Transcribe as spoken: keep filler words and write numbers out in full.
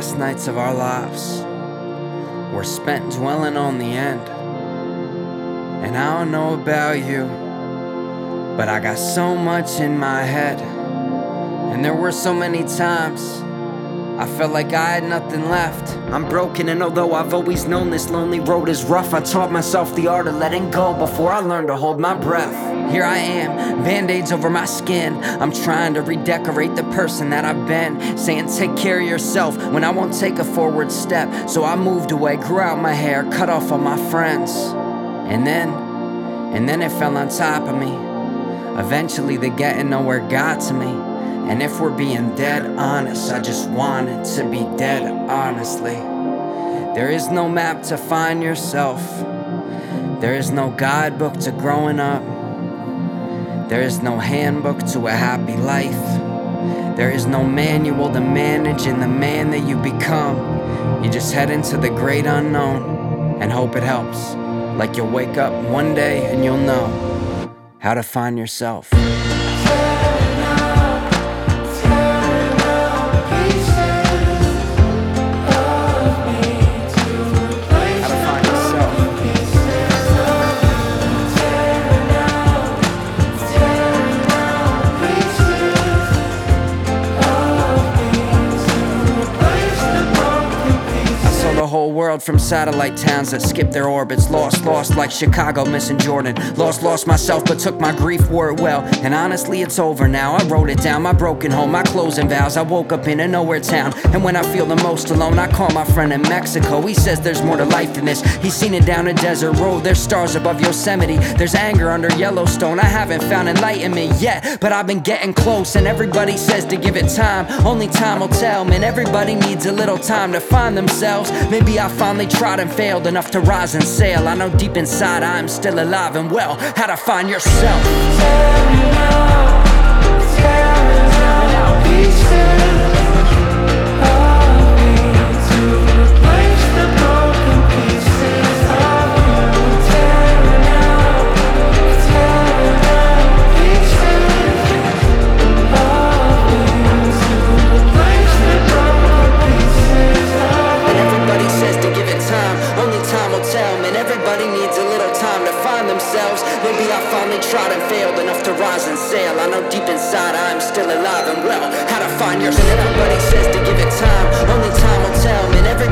best nights of our lives were spent dwelling on the end. And I don't know about you, but I got so much in my head. And there were so many times I felt like I had nothing left. I'm broken, and although I've always known this lonely road is rough, I taught myself the art of letting go before I learned to hold my breath. Here I am, band-aids over my skin. I'm trying to redecorate the person that I've been, saying take care of yourself when I won't take a forward step. So I moved away, grew out my hair, cut off all my friends. And then, and then it fell on top of me. Eventually the getting nowhere got to me. And if we're being dead honest, I just wanted to be dead honestly. There is no map to find yourself. There is no guidebook to growing up. There is no handbook to a happy life. There is no manual to managing the man that you become. You just head into the great unknown and hope it helps. Like you'll wake up one day and you'll know how to find yourself. Whole world from satellite towns that skip their orbits. Lost, lost like Chicago missing Jordan. Lost, lost myself but took my grief, wore it well. And honestly it's over now, I wrote it down. My broken home, my closing vows. I woke up in a nowhere town, and when I feel the most alone I call my friend in Mexico. He says there's more to life than this. He's seen it down a desert road. There's stars above Yosemite. There's anger under Yellowstone. I haven't found enlightenment yet, but I've been getting close. And everybody says to give it time. Only time will tell, man. Everybody needs a little time to find themselves. Maybe I finally tried and failed enough to rise and sail. I know deep inside I'm still alive and well. How to find yourself. Tearing out, tearing out pieces of me to replace the broken pieces of you. Tearing out, tearing out pieces of me to replace the broken pieces of you. And everybody says to give it time, only time will tell. Man, everybody needs a little time to find themselves. Maybe I finally tried and failed enough to rise and sail. I know deep inside I'm still alive and well. How to find yourself. And everybody says to give it time, only time will tell. Man, everybody